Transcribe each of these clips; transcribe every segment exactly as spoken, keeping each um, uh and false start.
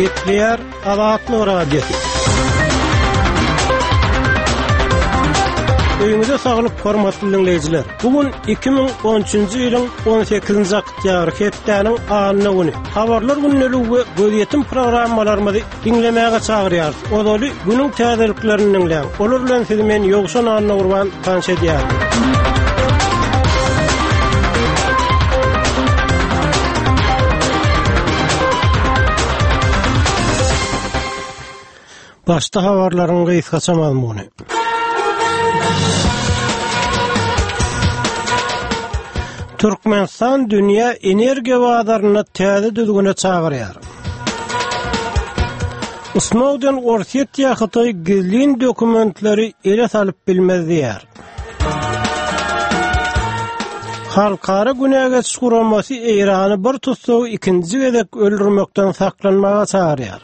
Gepler Azatlı Radyosu. Öýüňize saglyk hormatly dinleýijiler. Bugun iki bin on üçinji ýylyň on sekizinji oktýabr hepdeniň anyny güni. Habarlar günneligi göýetim programmalarymyzy dinlemäge çagyrýar. Odaly günüň täzeliklerini dinleýän. Olar bilen sizi men ýogşan anyny urban tanış edýär. Başta habarlaryň gysgaça mazmuny. Türkmenistan dünýä energiýa wagtlaryny täze düzgüne çagyrýar. Snowden Orsetýa Hytaý gizlin dokumentleri ele salyp bilmezdiýär. Halkara günäge çuramasy Irany bir tutsaw ikinji gezek öldürmekden saklanmaga çagyrýar.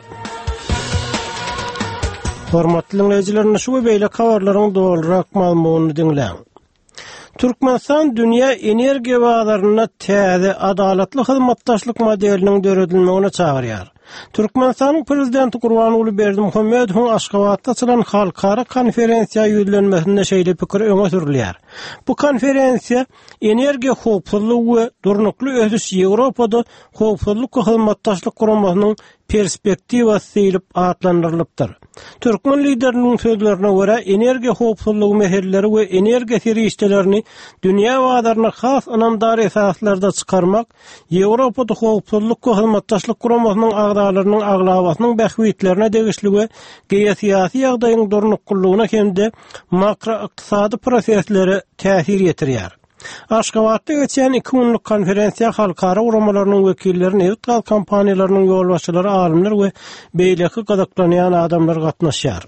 Hormatly dinleýijiler, şu beýle habarlaryň dolarak mazmunyny dinleň. Türkmenistan dünýä energiýa wagtlaryna täze adalatly hyzmatdaşlyk modeliniň döredilmegine çagyrýar. Türkmenistanyň prezidenti Gurbanuly Berdimuhammedowyň Aşgabatda açylan halkara konferensiýa ýüzlenmesinde şeýle pikir öňe sürilýär. Bu konferensiýa energiýa howpsuzlygy we durnukly ösüş Ýewropada howpsuzlyk we hyzmatdaşlyk guramasynyň perspektiwasy diýilip adlandyrylýar. Türkmen lideriniň sözlerine görä energiýa howpsuzlygy meseleleri we energiýa serişdelerini dünýä wagtlaryna has anamdar esaslarda çykarmak, Ýewropada howpsuzlyk we hyzmatdaşlyk guramasynyň agdalarynyň aglabasynyň bähwitlerine degişli we geýsiýasy ýagdaýyň durnuklygyna hemde makroiqtisady proseslere täsir ýetirýär. Aşgabatda geçen iki günlük konferensiýa halkara uramalarynyň wekillerini, ewt gaz kompaniýalarynyň ýolbaşçylary, alimler we beýleki gazaklanýan adamlar gatnaşýar.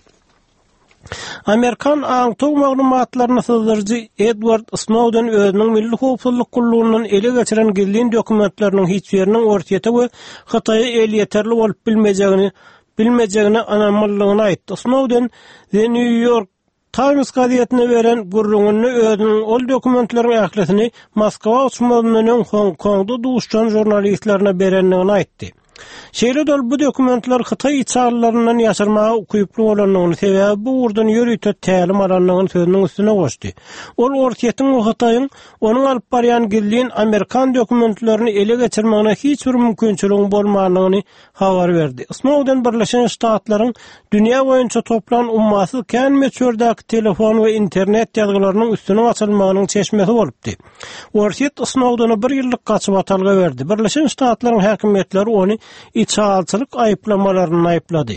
Amerikan aňtow maglumatlaryny syzdyrjy Edward Snowden özüniň milli howpsuzlyk gullugynyň ele geçiren gizlin dokumentleriniň hiç biriniň ortýeta we Hytaýa el ýeterli bolup bilmejegini bilmejegini anamlygyny aýtdy. Snowden The New York Times gazetine beren gurrungyny özüniň ol dokumentleriň ählisini Moskwa uçmagynyň Hong Kongda duşan jurnalistlerine berenligini aýtdy. Şeýle dol bu dokumentler Hytaý içarlaryndan ýaşyrmaga ukyply bolanyny sebäbi bu urdan ýörüýte tälim alanlygyny sözüniň üstüne goşdy. Ol ortýetyň we Hytaýyň onuň alyp barýan gizlin Amerikan dokumentlerini ele geçirmegine hiç bir mümkinçiligi bolmagyny habar berdi. Snowden Birleşen Ştatlaryň dünýä boýunça toplan ummasy kän meçhurdäki telefon we internet ýazgylarynyň üstüne açylmagynyň çeşmesi bolupdy. Orset Snowdeny bir ýyllyk gaçyp atalga berdi. Birleşen Ştatlaryň häkimetleri ony içalçylyk aýplamalaryny aýplady.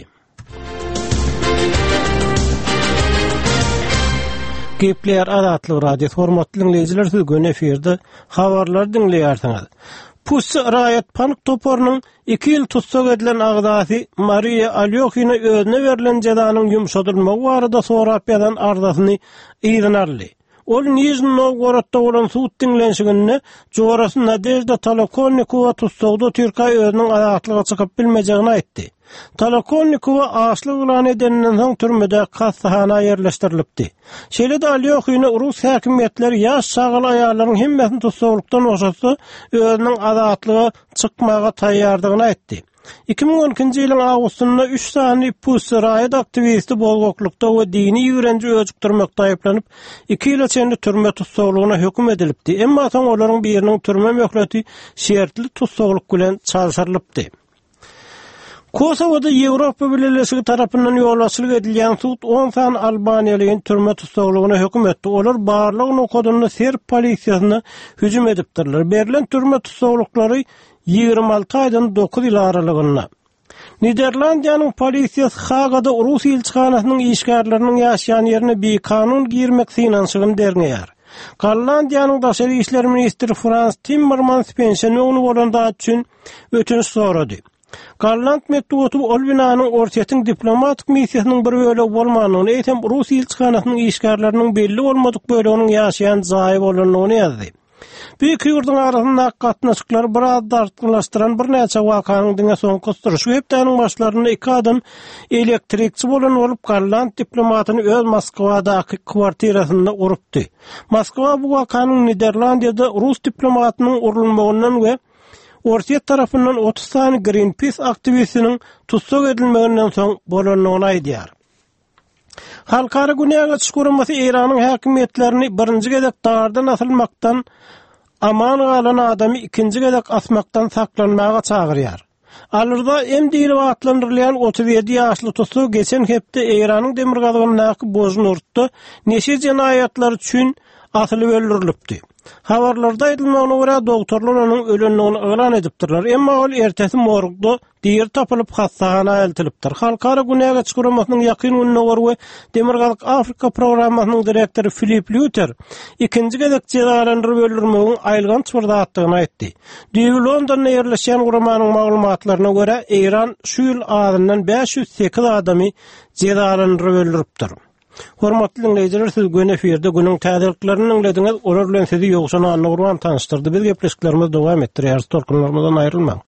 Gepler Azatly Radiosu hormatly dinleýijiler, siz gün efirde habarlar dinleýärsiňiz. Pussy Raýat Panik toporunyň iki ýyl tutsak edilen agdasy Maria Alyokhina özüne berilen jazanyň ýumşatylmagy barada sorap ýazan arzasyny ýygnarly. Ol Nijni Novgorodda bolan suwt dinlenşiginde Jorasy Nadezhda Tolokonnikova tutsagda Türkiýa özüniň azatlyga çykyp bilmejegini aýtdy. Tolokonnikova aşlyk ulan edenden soň türmede kassahana ýerleşdirilipdi. Şeýle-de Alyokhina Rus häkimetleri ýaş sagal aýallaryň hemmesini tutsaglykdan oşatsa özüniň azatlyga çykmaga taýýardygyny aýtdy. iki bin on ikinji ýylyň awgustynda üç sany Pussy Raýat aktivisti bolgoklukda we dini ýürenji öjükdirmekde aýplanyp iki ýyl içinde türme tutsaglygyna hökm edilipdi. Emma soň olaryň biriniň türme möhleti şertli tutsaglyk bilen çalsarylypdy. Kosovada Ýewropa Birleşigi tarapyndan ýolbaşçylyk edilýän suwt on san Albaniýalyň türme tutsaglygyna hökm etdi. Olar barlygyny okodyny Serb polisiýasyna hüjüm edipdirler. Berilen türme tutsaglykları ýygrimi alty aýdan dokuz ýyl aralygynda. Niderlandiýanyň polisiýasy Hagada Rus elçixanasynyň işgärleriniň ýaşaýan ýerine bir kanun girmek synanşygyny derňýär. Gollandiýanyň daşary işler ministri Frans Timmermans pensiýony bolanda üçin ötünç sorady. Golland metbuaty ol binanyň ortýatyň diplomatik missiýasynyň bir bölegi bolmagyny, eýsem Rus elçixanasynyň işgärleriniň belli bolmadyk böleginiň ýaşaýan zaýy bolanyny ýazdy. Büyük ýurdun arasynda gatnaşyklar biraz dartgylaşdyran bir näçe wakanyň diňe soňky şu hepdeniň başlaryna iki adam elektrikçi bolan bolup Golland diplomatyny öz Moskwadaky kwartirasynda urupdy. Moskwa bu wakanyň Niderlandiýada Rus diplomatynyň urulmagyndan we Ortiyet tarafından otuz tane Greenpeace aktivistinin tutsuk edilmeginden soň bolanlygyny aýdýar. Halkara Günäge çykurmasy Iranyň häkimetlerini birinji gezek dardan asylmakdan, aman galan adamy ikinji gezek asmakdan saklanmaga çagyrýar. Alyrda em diýilip atlandyrylýan otuz ýedi ýaşly tutsuk geçen hepde Iranyň demir gazganyny bozuny urtdy, neşe jenaýatlar üçin asylyp öldürilipdi. Habarlarda aýdylmagyna görä doktorlar onuň ölenligini elan edipdirler. Emma ol ertesi morgda diýer tapylyp hastahana eltilipdir. Halkara Günäge çykurmasynyň ýakyn gününe görwe Demirgazyk Afrika programmasynyň direktory Philip Luther ikinji gezek jezalandyryp öldürmegiň aýlgan çypyrdatdygyny aýtdy. Diýip Londonda ýerleşen guramanyň maglumatlaryna görä Iran şu ýyl adından beş yüz sekiz adamy jezalandyryp öldüripdir. Hormatly dinleyijiler, siz gün eferde günüň täzeliklerini dinlediňiz. Olar bilen sizi ýogşan anly urwan tanıştyrdy. Biz gepleşiklerimiz dowam etdirýär. Torkunlarymyzdan aýrylmaň.